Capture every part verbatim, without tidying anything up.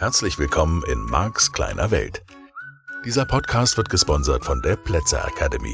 Herzlich willkommen in Marks kleiner Welt. Dieser Podcast wird gesponsert von der Plätzer Academy.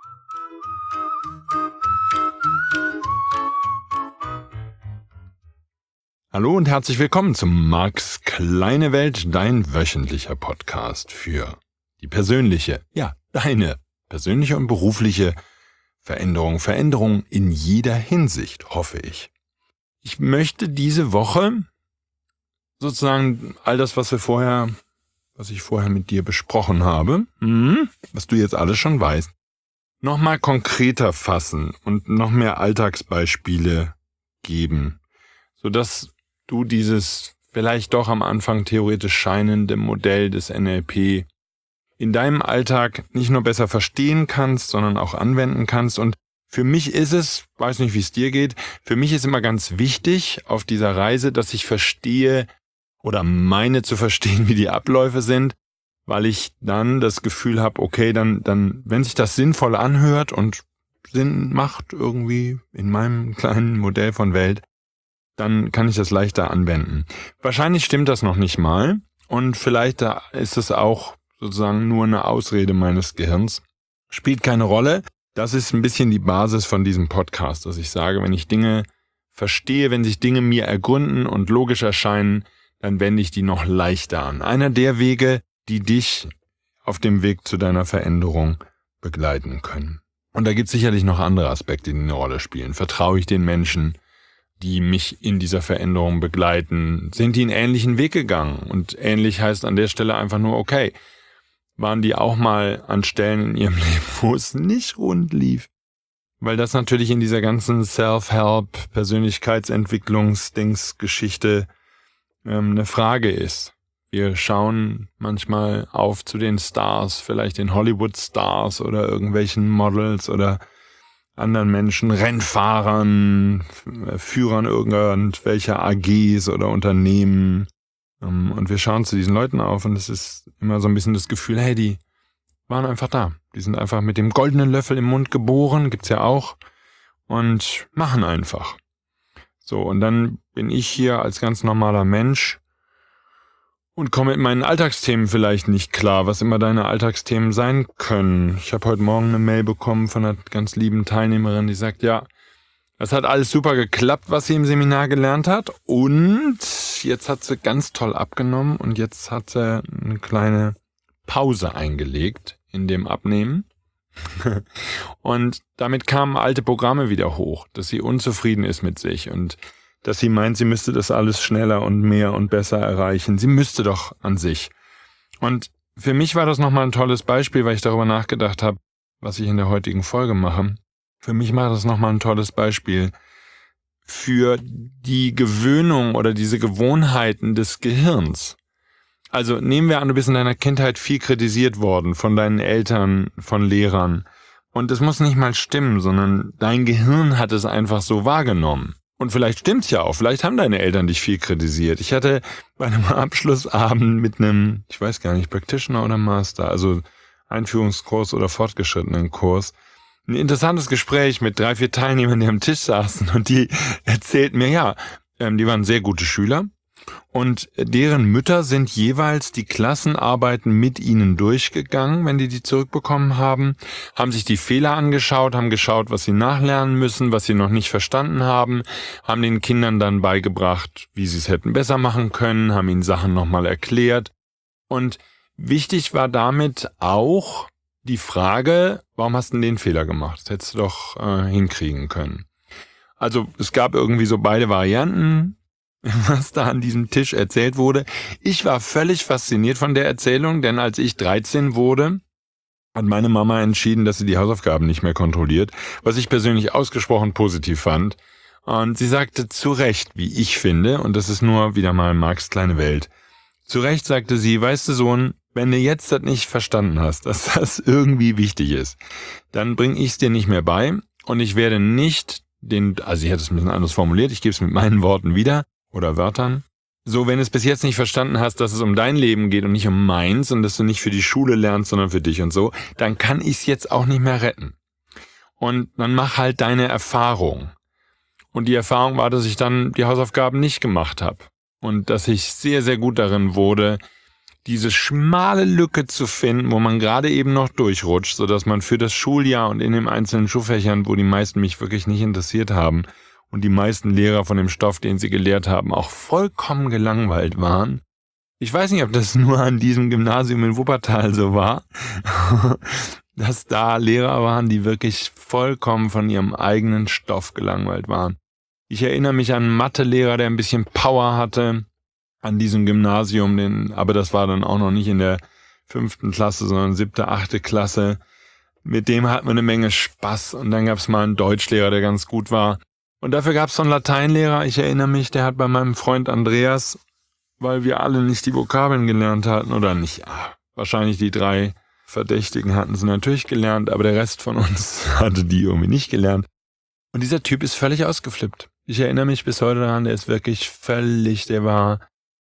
Hallo und herzlich willkommen zum Marks kleine Welt, dein wöchentlicher Podcast für die persönliche, ja, deine persönliche und berufliche Veränderung, Veränderung in jeder Hinsicht, hoffe ich. Ich möchte diese Woche sozusagen all das, was wir vorher, was ich vorher mit dir besprochen habe, was du jetzt alles schon weißt, nochmal konkreter fassen und noch mehr Alltagsbeispiele geben, sodass du dieses vielleicht doch am Anfang theoretisch scheinende Modell des N L P in deinem Alltag nicht nur besser verstehen kannst, sondern auch anwenden kannst. Und für mich ist es, weiß nicht, wie es dir geht, für mich ist immer ganz wichtig auf dieser Reise, dass ich verstehe oder meine zu verstehen, wie die Abläufe sind, weil ich dann das Gefühl habe, okay, dann, dann, wenn sich das sinnvoll anhört und Sinn macht irgendwie in meinem kleinen Modell von Welt, dann kann ich das leichter anwenden. Wahrscheinlich stimmt das noch nicht mal und vielleicht ist es auch sozusagen nur eine Ausrede meines Gehirns. Spielt keine Rolle. Das ist ein bisschen die Basis von diesem Podcast, dass ich sage, wenn ich Dinge verstehe, wenn sich Dinge mir ergründen und logisch erscheinen, dann wende ich die noch leichter an. Einer der Wege, die dich auf dem Weg zu deiner Veränderung begleiten können. Und da gibt es sicherlich noch andere Aspekte, die eine Rolle spielen. Vertraue ich den Menschen, die mich in dieser Veränderung begleiten? Sind die einen ähnlichen Weg gegangen? Und ähnlich heißt an der Stelle einfach nur, okay, waren die auch mal an Stellen in ihrem Leben, wo es nicht rund lief? Weil das natürlich in dieser ganzen Self-Help, Persönlichkeitsentwicklungs-Dings-Geschichte ähm, eine Frage ist. Wir schauen manchmal auf zu den Stars, vielleicht den Hollywood-Stars oder irgendwelchen Models oder anderen Menschen, Rennfahrern, Führern irgendwelcher A Gs oder Unternehmen. Und wir schauen zu diesen Leuten auf und es ist immer so ein bisschen das Gefühl, hey, die waren einfach da. Die sind einfach mit dem goldenen Löffel im Mund geboren, gibt's ja auch, und machen einfach. So, und dann bin ich hier als ganz normaler Mensch und komme mit meinen Alltagsthemen vielleicht nicht klar, was immer deine Alltagsthemen sein können. Ich habe heute Morgen eine Mail bekommen von einer ganz lieben Teilnehmerin, die sagt, ja, das hat alles super geklappt, was sie im Seminar gelernt hat, und jetzt hat sie ganz toll abgenommen und jetzt hat sie eine kleine Pause eingelegt in dem Abnehmen. Und damit kamen alte Programme wieder hoch, dass sie unzufrieden ist mit sich und dass sie meint, sie müsste das alles schneller und mehr und besser erreichen. Sie müsste doch an sich. Und für mich war das nochmal ein tolles Beispiel, weil ich darüber nachgedacht habe, was ich in der heutigen Folge mache. Für mich war das nochmal ein tolles Beispiel für die Gewöhnung oder diese Gewohnheiten des Gehirns. Also nehmen wir an, du bist in deiner Kindheit viel kritisiert worden von deinen Eltern, von Lehrern. Und es muss nicht mal stimmen, sondern dein Gehirn hat es einfach so wahrgenommen. Und vielleicht stimmt's ja auch, vielleicht haben deine Eltern dich viel kritisiert. Ich hatte bei einem Abschlussabend mit einem, ich weiß gar nicht, Practitioner oder Master, also Einführungskurs oder fortgeschrittenen Kurs, ein interessantes Gespräch mit drei, vier Teilnehmern, die am Tisch saßen, und die erzählten mir, ja, ähm, die waren sehr gute Schüler und deren Mütter sind jeweils die Klassenarbeiten mit ihnen durchgegangen, wenn die die zurückbekommen haben, haben sich die Fehler angeschaut, haben geschaut, was sie nachlernen müssen, was sie noch nicht verstanden haben, haben den Kindern dann beigebracht, wie sie es hätten besser machen können, haben ihnen Sachen nochmal erklärt. Und wichtig war damit auch die Frage, warum hast du denn den Fehler gemacht? Das hättest du doch äh, hinkriegen können. Also es gab irgendwie so beide Varianten, was da an diesem Tisch erzählt wurde. Ich war völlig fasziniert von der Erzählung, denn als ich dreizehn wurde, hat meine Mama entschieden, dass sie die Hausaufgaben nicht mehr kontrolliert, was ich persönlich ausgesprochen positiv fand. Und sie sagte zu Recht, wie ich finde, und das ist nur wieder mal Marks kleine Welt, zu Recht sagte sie, weißt du Sohn, wenn du jetzt das nicht verstanden hast, dass das irgendwie wichtig ist, dann bringe ich es dir nicht mehr bei und ich werde nicht den, also sie hat es ein bisschen anders formuliert, ich gebe es mit meinen Worten wieder oder Wörtern. So, wenn du es bis jetzt nicht verstanden hast, dass es um dein Leben geht und nicht um meins und dass du nicht für die Schule lernst, sondern für dich und so, dann kann ich es jetzt auch nicht mehr retten. Und dann mach halt deine Erfahrung. Und die Erfahrung war, dass ich dann die Hausaufgaben nicht gemacht habe. und dass ich sehr, sehr gut darin wurde, diese schmale Lücke zu finden, wo man gerade eben noch durchrutscht, sodass man für das Schuljahr und in den einzelnen Schulfächern, wo die meisten mich wirklich nicht interessiert haben und die meisten Lehrer von dem Stoff, den sie gelehrt haben, auch vollkommen gelangweilt waren. Ich weiß nicht, ob das nur an diesem Gymnasium in Wuppertal so war, dass da Lehrer waren, die wirklich vollkommen von ihrem eigenen Stoff gelangweilt waren. Ich erinnere mich an einen Mathelehrer, der ein bisschen Power hatte an diesem Gymnasium, den, aber das war dann auch noch nicht in der fünften Klasse, sondern siebte, achte Klasse. Mit dem hatten wir eine Menge Spaß und dann gab es mal einen Deutschlehrer, der ganz gut war. Und dafür gab es so einen Lateinlehrer, ich erinnere mich, der hat bei meinem Freund Andreas, weil wir alle nicht die Vokabeln gelernt hatten, oder nicht, ah, wahrscheinlich die drei Verdächtigen hatten sie natürlich gelernt, aber der Rest von uns hatte die irgendwie nicht gelernt. Und dieser Typ ist völlig ausgeflippt. Ich erinnere mich bis heute daran, der ist wirklich völlig, der war,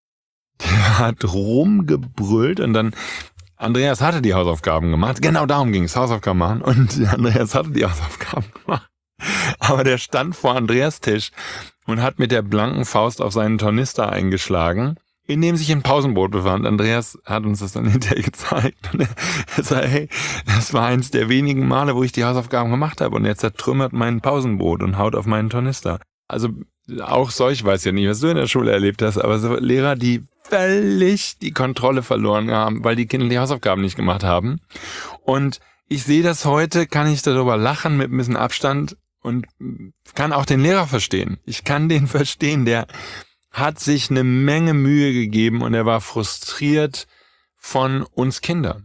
der hat rumgebrüllt und dann, Andreas hatte die Hausaufgaben gemacht, genau darum ging es, Hausaufgaben machen, und Andreas hatte die Hausaufgaben gemacht. Aber der stand vor Andreas Tisch und hat mit der blanken Faust auf seinen Tornister eingeschlagen, in dem sich ein Pausenbrot befand. Andreas hat uns das dann hinterher gezeigt. Und er sagte, hey, das war eins der wenigen Male, wo ich die Hausaufgaben gemacht habe und er zertrümmert mein Pausenbrot und haut auf meinen Tornister. Also auch solch, weiß ja nicht, was du in der Schule erlebt hast, aber so Lehrer, die völlig die Kontrolle verloren haben, weil die Kinder die Hausaufgaben nicht gemacht haben. Und ich sehe das heute, kann ich darüber lachen mit ein bisschen Abstand und kann auch den Lehrer verstehen. Ich kann den verstehen, der hat sich eine Menge Mühe gegeben und er war frustriert von uns Kindern.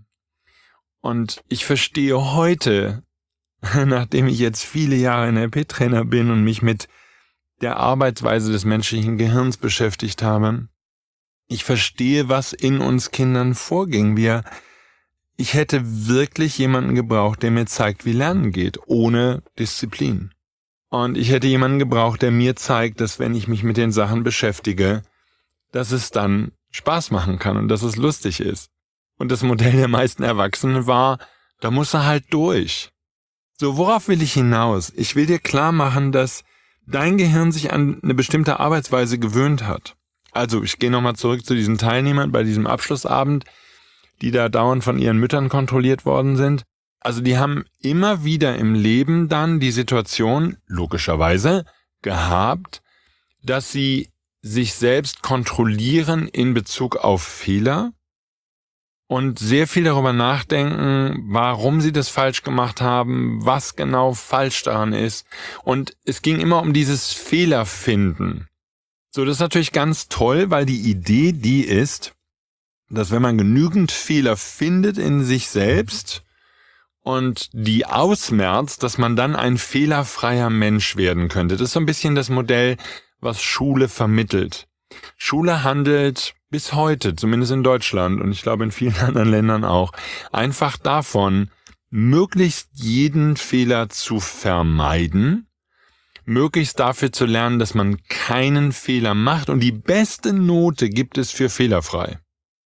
Und ich verstehe heute, nachdem ich jetzt viele Jahre N L P-Trainer bin und mich mit der Arbeitsweise des menschlichen Gehirns beschäftigt habe, ich verstehe, was in uns Kindern vorging. Wir, ich hätte wirklich jemanden gebraucht, der mir zeigt, wie Lernen geht, ohne Disziplin. Und ich hätte jemanden gebraucht, der mir zeigt, dass wenn ich mich mit den Sachen beschäftige, dass es dann Spaß machen kann und dass es lustig ist. Und das Modell der meisten Erwachsenen war, da muss er halt durch. So, worauf will ich hinaus? Ich will dir klar machen, dass dein Gehirn sich an eine bestimmte Arbeitsweise gewöhnt hat. Also, ich gehe nochmal zurück zu diesen Teilnehmern bei diesem Abschlussabend, die da dauernd von ihren Müttern kontrolliert worden sind. Also, die haben immer wieder im Leben dann die Situation, logischerweise, gehabt, dass sie sich selbst kontrollieren in Bezug auf Fehler und sehr viel darüber nachdenken, warum sie das falsch gemacht haben, was genau falsch daran ist. Und es ging immer um dieses Fehlerfinden. So, das ist natürlich ganz toll, weil die Idee die ist, dass wenn man genügend Fehler findet in sich selbst und die ausmerzt, dass man dann ein fehlerfreier Mensch werden könnte. Das ist so ein bisschen das Modell, was Schule vermittelt. Schule handelt bis heute, zumindest in Deutschland und ich glaube in vielen anderen Ländern auch, einfach davon, möglichst jeden Fehler zu vermeiden, möglichst dafür zu lernen, dass man keinen Fehler macht und die beste Note gibt es für fehlerfrei.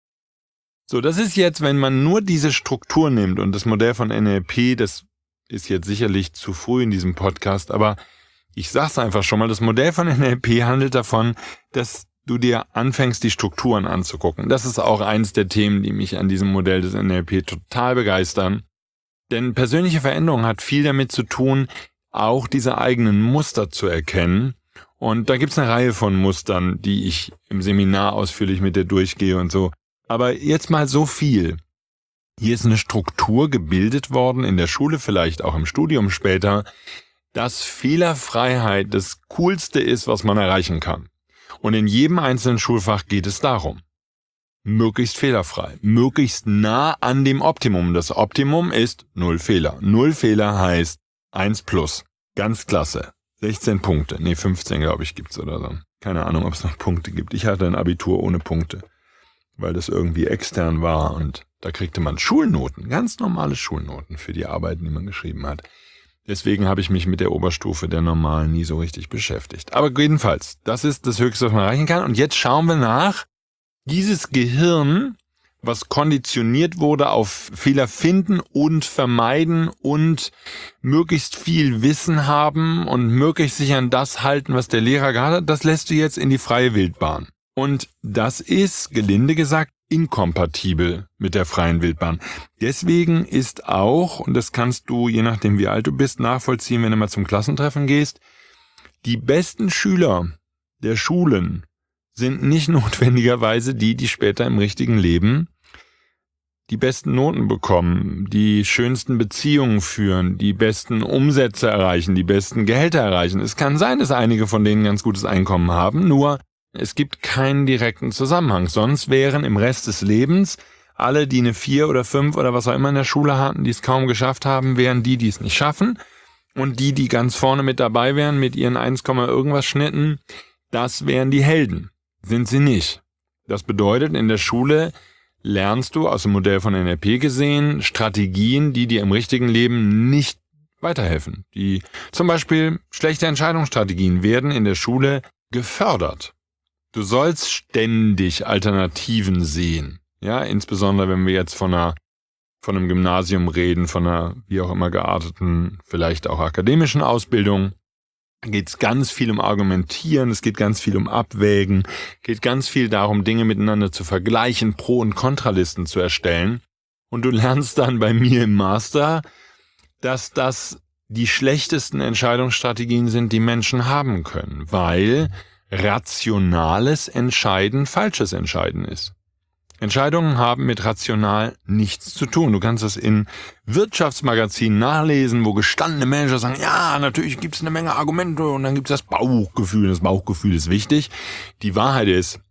So, das ist jetzt, wenn man nur diese Struktur nimmt und das Modell von N L P, das ist jetzt sicherlich zu früh in diesem Podcast, aber ich sag's einfach schon mal, das Modell von N L P handelt davon, dass du dir anfängst, die Strukturen anzugucken. Das ist auch eins der Themen, die mich an diesem Modell des N L P total begeistern. Denn persönliche Veränderung hat viel damit zu tun, auch diese eigenen Muster zu erkennen. Und da gibt's eine Reihe von Mustern, die ich im Seminar ausführlich mit dir durchgehe und so. Aber jetzt mal so viel. Hier ist eine Struktur gebildet worden, in der Schule, vielleicht auch im Studium später, dass Fehlerfreiheit das Coolste ist, was man erreichen kann. Und in jedem einzelnen Schulfach geht es darum. Möglichst fehlerfrei, möglichst nah an dem Optimum. Das Optimum ist null Fehler. Null Fehler heißt eins plus. Ganz klasse. sechzehn Punkte. Nee, fünfzehn glaube ich gibt's oder so. Keine Ahnung, ob es noch Punkte gibt. Ich hatte ein Abitur ohne Punkte, weil das irgendwie extern war und da kriegte man Schulnoten, ganz normale Schulnoten für die Arbeiten, die man geschrieben hat. Deswegen habe ich mich mit der Oberstufe der Normalen nie so richtig beschäftigt. Aber jedenfalls, das ist das Höchste, was man erreichen kann. Und jetzt schauen wir nach, dieses Gehirn, was konditioniert wurde auf Fehler finden und vermeiden und möglichst viel Wissen haben und möglichst sich an das halten, was der Lehrer gerade hat, das lässt du jetzt in die freie Wildbahn. Und das ist, gelinde gesagt, inkompatibel mit der freien Wildbahn. Deswegen ist auch, und das kannst du, je nachdem wie alt du bist, nachvollziehen, wenn du mal zum Klassentreffen gehst, die besten Schüler der Schulen sind nicht notwendigerweise die, die später im richtigen Leben die besten Noten bekommen, die schönsten Beziehungen führen, die besten Umsätze erreichen, die besten Gehälter erreichen. Es kann sein, dass einige von denen ganz gutes Einkommen haben, nur es gibt keinen direkten Zusammenhang. Sonst wären im Rest des Lebens alle, die eine vier oder fünf oder was auch immer in der Schule hatten, die es kaum geschafft haben, wären die, die es nicht schaffen. Und die, die ganz vorne mit dabei wären, mit ihren eins, irgendwas Schnitten, das wären die Helden. Sind sie nicht. Das bedeutet, in der Schule lernst du aus dem Modell von N L P gesehen Strategien, die dir im richtigen Leben nicht weiterhelfen. Die zum Beispiel schlechte Entscheidungsstrategien werden in der Schule gefördert. Du sollst ständig Alternativen sehen. Ja, insbesondere wenn wir jetzt von einer, von einem Gymnasium reden, von einer wie auch immer gearteten, vielleicht auch akademischen Ausbildung. Da geht es ganz viel um Argumentieren, es geht ganz viel um Abwägen, geht ganz viel darum, Dinge miteinander zu vergleichen, Pro- und Kontralisten zu erstellen. Und du lernst dann bei mir im Master, dass das die schlechtesten Entscheidungsstrategien sind, die Menschen haben können, weil rationales Entscheiden falsches Entscheiden ist. Entscheidungen haben mit rational nichts zu tun. Du kannst das in Wirtschaftsmagazinen nachlesen, wo gestandene Manager sagen, ja, natürlich gibt es eine Menge Argumente und dann gibt es das Bauchgefühl. Das Bauchgefühl ist wichtig. Die Wahrheit ist,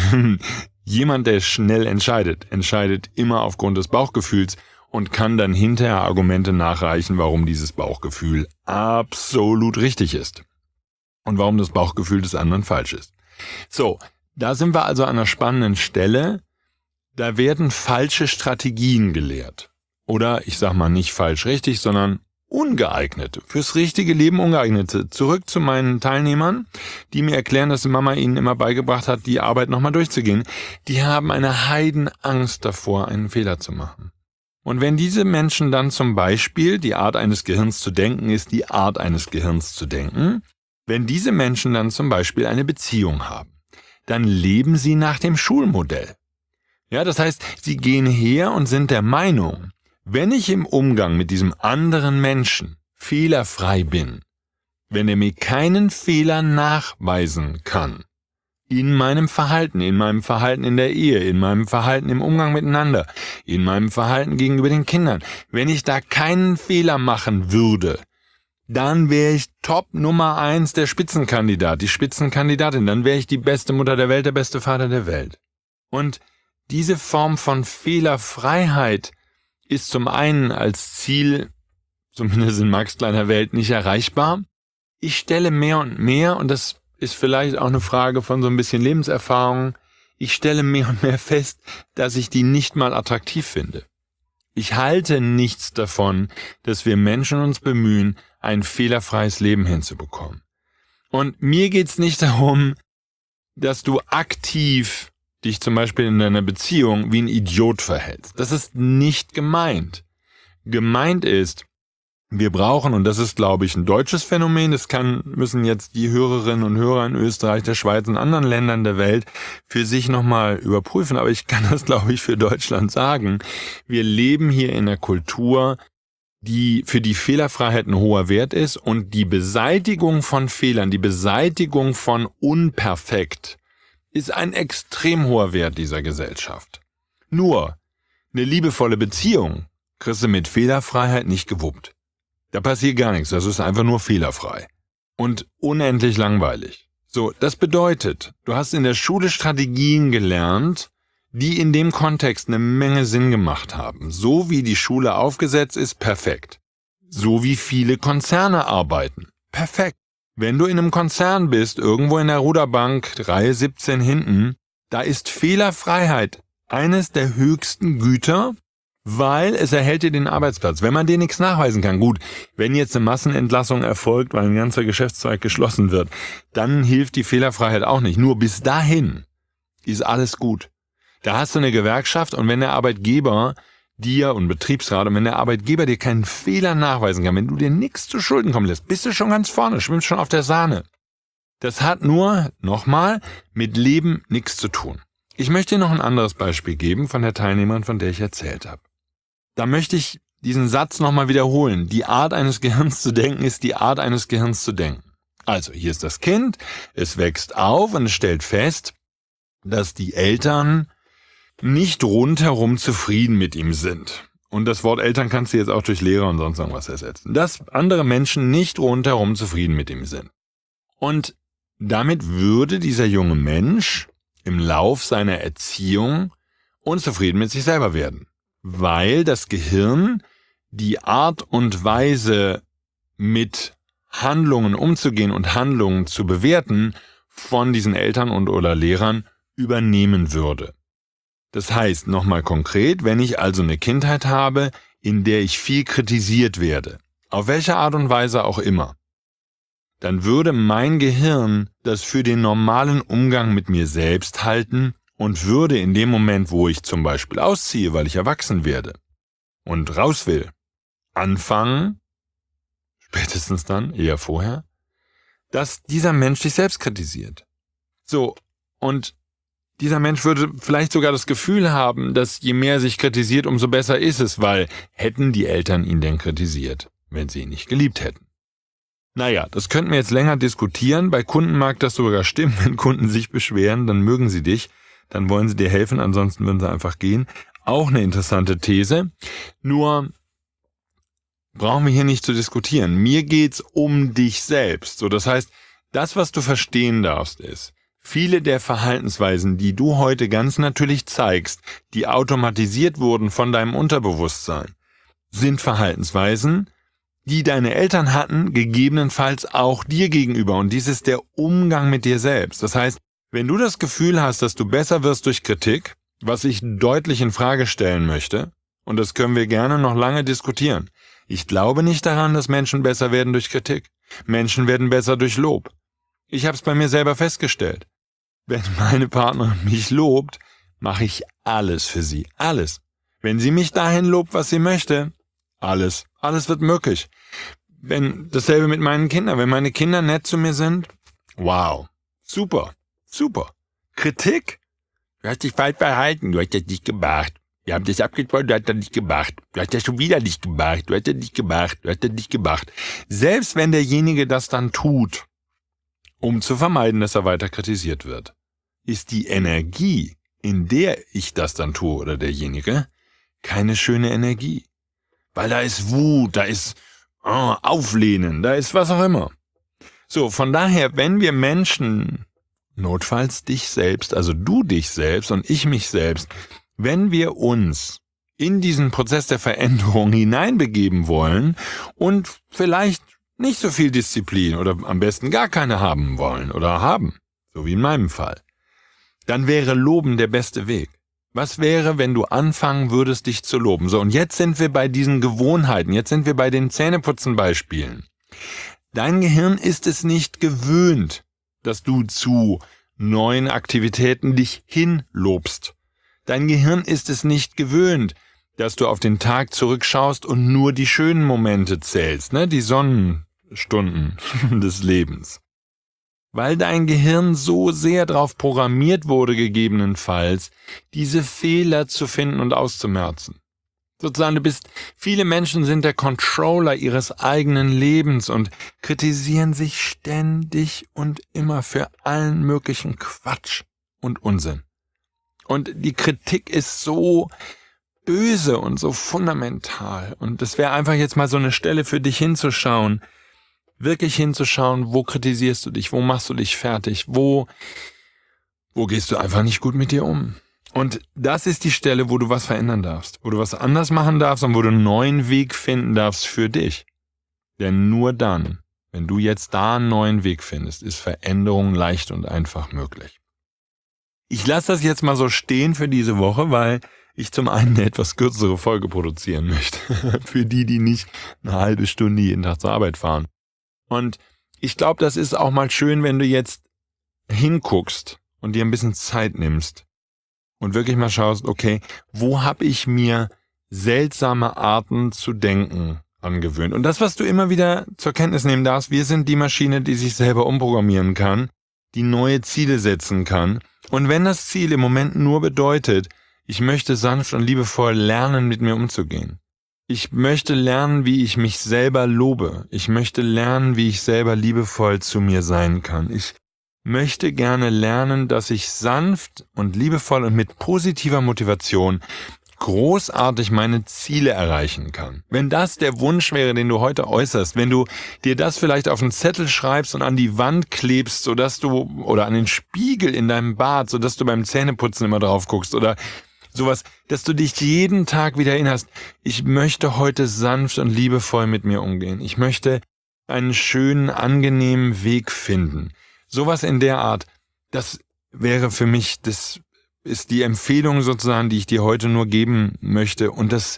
jemand, der schnell entscheidet, entscheidet immer aufgrund des Bauchgefühls und kann dann hinterher Argumente nachreichen, warum dieses Bauchgefühl absolut richtig ist und warum das Bauchgefühl des anderen falsch ist. So, da sind wir also an einer spannenden Stelle. Da werden falsche Strategien gelehrt. Oder ich sag mal nicht falsch richtig, sondern ungeeignete, fürs richtige Leben ungeeignete. Zurück zu meinen Teilnehmern, die mir erklären, dass die Mama ihnen immer beigebracht hat, die Arbeit nochmal durchzugehen. Die haben eine Heidenangst davor, einen Fehler zu machen. Und wenn diese Menschen dann zum Beispiel, die Art eines Gehirns zu denken ist die Art eines Gehirns zu denken, wenn diese Menschen dann zum Beispiel eine Beziehung haben, dann leben sie nach dem Schulmodell. Ja, das heißt, sie gehen her und sind der Meinung, wenn ich im Umgang mit diesem anderen Menschen fehlerfrei bin, wenn er mir keinen Fehler nachweisen kann, in meinem Verhalten, in meinem Verhalten in der Ehe, in meinem Verhalten im Umgang miteinander, in meinem Verhalten gegenüber den Kindern, wenn ich da keinen Fehler machen würde, dann wäre ich Top Nummer eins der Spitzenkandidat, die Spitzenkandidatin, dann wäre ich die beste Mutter der Welt, der beste Vater der Welt. Und diese Form von Fehlerfreiheit ist zum einen als Ziel, zumindest in Max kleiner Welt, nicht erreichbar. Ich stelle mehr und mehr, und das ist vielleicht auch eine Frage von so ein bisschen Lebenserfahrung, ich stelle mehr und mehr fest, dass ich die nicht mal attraktiv finde. Ich halte nichts davon, dass wir Menschen uns bemühen, ein fehlerfreies Leben hinzubekommen. Und mir geht's nicht darum, dass du aktiv dich zum Beispiel in deiner Beziehung wie ein Idiot verhältst. Das ist nicht gemeint. Gemeint ist, wir brauchen, und das ist, glaube ich, ein deutsches Phänomen, das kann, müssen jetzt die Hörerinnen und Hörer in Österreich, der Schweiz und anderen Ländern der Welt für sich nochmal überprüfen, aber ich kann das, glaube ich, für Deutschland sagen. Wir leben hier in einer Kultur, die für die Fehlerfreiheit ein hoher Wert ist und die Beseitigung von Fehlern, die Beseitigung von unperfekt ist ein extrem hoher Wert dieser Gesellschaft. Nur, eine liebevolle Beziehung kriegst du mit Fehlerfreiheit nicht gewuppt. Da passiert gar nichts, das ist einfach nur fehlerfrei. Und unendlich langweilig. So, das bedeutet, du hast in der Schule Strategien gelernt, die in dem Kontext eine Menge Sinn gemacht haben. So wie die Schule aufgesetzt ist, perfekt. So wie viele Konzerne arbeiten, perfekt. Wenn du in einem Konzern bist, irgendwo in der Ruderbank, Reihe siebzehn hinten, da ist Fehlerfreiheit eines der höchsten Güter, weil es erhält dir den Arbeitsplatz. Wenn man dir nichts nachweisen kann, gut, wenn jetzt eine Massenentlassung erfolgt, weil ein ganzer Geschäftszweig geschlossen wird, dann hilft die Fehlerfreiheit auch nicht. Nur bis dahin ist alles gut. Da hast du eine Gewerkschaft und wenn der Arbeitgeber dir und Betriebsrat, und wenn der Arbeitgeber dir keinen Fehler nachweisen kann, wenn du dir nichts zu Schulden kommen lässt, bist du schon ganz vorne, schwimmst schon auf der Sahne. Das hat nur, nochmal, mit Leben nichts zu tun. Ich möchte dir noch ein anderes Beispiel geben von der Teilnehmerin, von der ich erzählt habe. Da möchte ich diesen Satz nochmal wiederholen. Die Art eines Gehirns zu denken ist die Art eines Gehirns zu denken. Also, hier ist das Kind, es wächst auf und es stellt fest, dass die Eltern nicht rundherum zufrieden mit ihm sind. Und das Wort Eltern kannst du jetzt auch durch Lehrer und sonst irgendwas ersetzen. Dass andere Menschen nicht rundherum zufrieden mit ihm sind. Und damit würde dieser junge Mensch im Lauf seiner Erziehung unzufrieden mit sich selber werden. Weil das Gehirn die Art und Weise, mit Handlungen umzugehen und Handlungen zu bewerten, von diesen Eltern und oder Lehrern übernehmen würde. Das heißt, nochmal konkret, wenn ich also eine Kindheit habe, in der ich viel kritisiert werde, auf welche Art und Weise auch immer, dann würde mein Gehirn das für den normalen Umgang mit mir selbst halten und würde in dem Moment, wo ich zum Beispiel ausziehe, weil ich erwachsen werde und raus will, anfangen, spätestens dann, eher vorher, dass dieser Mensch sich selbst kritisiert. So, und dieser Mensch würde vielleicht sogar das Gefühl haben, dass je mehr er sich kritisiert, umso besser ist es, weil hätten die Eltern ihn denn kritisiert, wenn sie ihn nicht geliebt hätten. Naja, das könnten wir jetzt länger diskutieren. Bei Kunden mag das sogar stimmen. Wenn Kunden sich beschweren, dann mögen sie dich, dann wollen sie dir helfen, ansonsten würden sie einfach gehen. Auch eine interessante These. Nur brauchen wir hier nicht zu diskutieren. Mir geht's um dich selbst. So, das heißt, das, was du verstehen darfst, ist, viele der Verhaltensweisen, die du heute ganz natürlich zeigst, die automatisiert wurden von deinem Unterbewusstsein, sind Verhaltensweisen, die deine Eltern hatten, gegebenenfalls auch dir gegenüber. Und dies ist der Umgang mit dir selbst. Das heißt, wenn du das Gefühl hast, dass du besser wirst durch Kritik, was ich deutlich in Frage stellen möchte, und das können wir gerne noch lange diskutieren. Ich glaube nicht daran, dass Menschen besser werden durch Kritik. Menschen werden besser durch Lob. Ich habe es bei mir selber festgestellt. Wenn meine Partnerin mich lobt, mache ich alles für sie. Alles. Wenn sie mich dahin lobt, was sie möchte, alles. Alles wird möglich. Wenn dasselbe mit meinen Kindern. Wenn meine Kinder nett zu mir sind, wow. Super. Super. Kritik? Du hast dich falsch verhalten. Du hast das nicht gemacht. Wir haben das abgesprochen, du hast das nicht gemacht. Du hast das schon wieder nicht gemacht. Du hast das nicht gemacht. Du hast das nicht gemacht. Selbst wenn derjenige das dann tut, um zu vermeiden, dass er weiter kritisiert wird, ist die Energie, in der ich das dann tue oder derjenige, keine schöne Energie. Weil da ist Wut, da ist oh, Auflehnen, da ist was auch immer. So, von daher, wenn wir Menschen, notfalls dich selbst, also du dich selbst und ich mich selbst, wenn wir uns in diesen Prozess der Veränderung hineinbegeben wollen und vielleicht nicht so viel Disziplin oder am besten gar keine haben wollen oder haben, so wie in meinem Fall, dann wäre Loben der beste Weg. Was wäre, wenn du anfangen würdest, dich zu loben? So, und jetzt sind wir bei diesen Gewohnheiten, jetzt sind wir bei den Zähneputzen-Beispielen. Dein Gehirn ist es nicht gewöhnt, dass du zu neuen Aktivitäten dich hinlobst. Dein Gehirn ist es nicht gewöhnt, dass du auf den Tag zurückschaust und nur die schönen Momente zählst, ne, die Sonnenstunden des Lebens. Weil dein Gehirn so sehr darauf programmiert wurde, gegebenenfalls, diese Fehler zu finden und auszumerzen. Sozusagen, du bist, viele Menschen sind der Controller ihres eigenen Lebens und kritisieren sich ständig und immer für allen möglichen Quatsch und Unsinn. Und die Kritik ist so böse und so fundamental. Und das wäre einfach jetzt mal so eine Stelle für dich hinzuschauen, wirklich hinzuschauen, wo kritisierst du dich, wo machst du dich fertig, wo, wo gehst du einfach nicht gut mit dir um. Und das ist die Stelle, wo du was verändern darfst, wo du was anders machen darfst und wo du einen neuen Weg finden darfst für dich. Denn nur dann, wenn du jetzt da einen neuen Weg findest, ist Veränderung leicht und einfach möglich. Ich lasse das jetzt mal so stehen für diese Woche, weil ich zum einen eine etwas kürzere Folge produzieren möchte. Für die, die nicht eine halbe Stunde jeden Tag zur Arbeit fahren. Und ich glaube, das ist auch mal schön, wenn du jetzt hinguckst und dir ein bisschen Zeit nimmst und wirklich mal schaust, okay, wo habe ich mir seltsame Arten zu denken angewöhnt. Und das, was du immer wieder zur Kenntnis nehmen darfst, wir sind die Maschine, die sich selber umprogrammieren kann, die neue Ziele setzen kann. Und wenn das Ziel im Moment nur bedeutet, ich möchte sanft und liebevoll lernen, mit mir umzugehen. Ich möchte lernen, wie ich mich selber lobe. Ich möchte lernen, wie ich selber liebevoll zu mir sein kann. Ich möchte gerne lernen, dass ich sanft und liebevoll und mit positiver Motivation großartig meine Ziele erreichen kann. Wenn das der Wunsch wäre, den du heute äußerst, wenn du dir das vielleicht auf einen Zettel schreibst und an die Wand klebst, sodass du, oder an den Spiegel in deinem Bad, sodass du beim Zähneputzen immer drauf guckst, oder sowas, dass du dich jeden Tag wieder erinnerst, ich möchte heute sanft und liebevoll mit mir umgehen. Ich möchte einen schönen, angenehmen Weg finden. Sowas in der Art, das wäre für mich, das ist die Empfehlung sozusagen, die ich dir heute nur geben möchte. Und das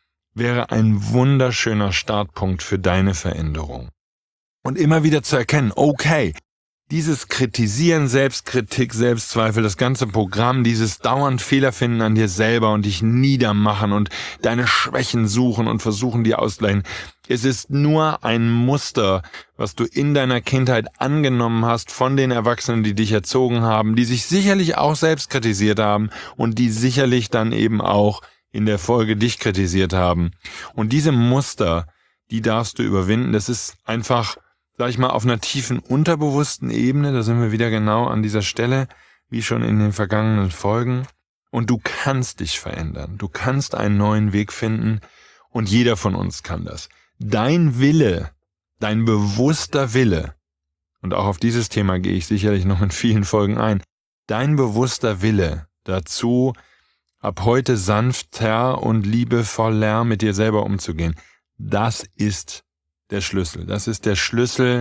wäre ein wunderschöner Startpunkt für deine Veränderung. Und immer wieder zu erkennen, okay, dieses Kritisieren, Selbstkritik, Selbstzweifel, das ganze Programm, dieses dauernd Fehler finden an dir selber und dich niedermachen und deine Schwächen suchen und versuchen, die auszugleichen. Es ist nur ein Muster, was du in deiner Kindheit angenommen hast von den Erwachsenen, die dich erzogen haben, die sich sicherlich auch selbst kritisiert haben und die sicherlich dann eben auch in der Folge dich kritisiert haben. Und diese Muster, die darfst du überwinden. Das ist einfach, sag ich mal, auf einer tiefen unterbewussten Ebene, da sind wir wieder genau an dieser Stelle, wie schon in den vergangenen Folgen. Und du kannst dich verändern. Du kannst einen neuen Weg finden und jeder von uns kann das. Dein Wille, dein bewusster Wille, und auch auf dieses Thema gehe ich sicherlich noch in vielen Folgen ein, dein bewusster Wille dazu, ab heute sanfter und liebevoller mit dir selber umzugehen, das ist der Schlüssel. Das ist der Schlüssel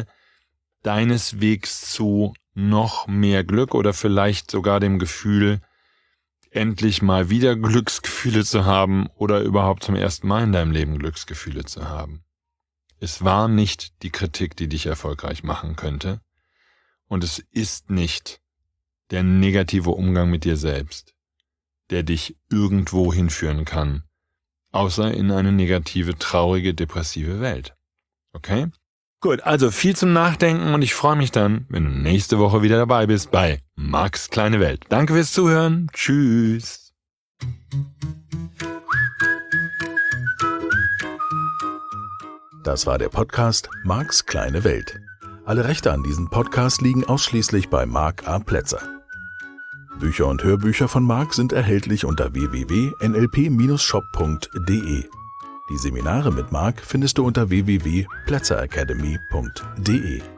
deines Wegs zu noch mehr Glück oder vielleicht sogar dem Gefühl, endlich mal wieder Glücksgefühle zu haben oder überhaupt zum ersten Mal in deinem Leben Glücksgefühle zu haben. Es war nicht die Kritik, die dich erfolgreich machen könnte, und es ist nicht der negative Umgang mit dir selbst, der dich irgendwo hinführen kann, außer in eine negative, traurige, depressive Welt. Okay? Gut, also viel zum Nachdenken und ich freue mich dann, wenn du nächste Woche wieder dabei bist bei Marks kleine Welt. Danke fürs Zuhören. Tschüss. Das war der Podcast Marks kleine Welt. Alle Rechte an diesem Podcast liegen ausschließlich bei Mark A. Plätzer. Bücher und Hörbücher von Mark sind erhältlich unter w w w punkt n l p Bindestrich shop punkt d e. Die Seminare mit Mark findest du unter w w w punkt plätzer academy punkt d e.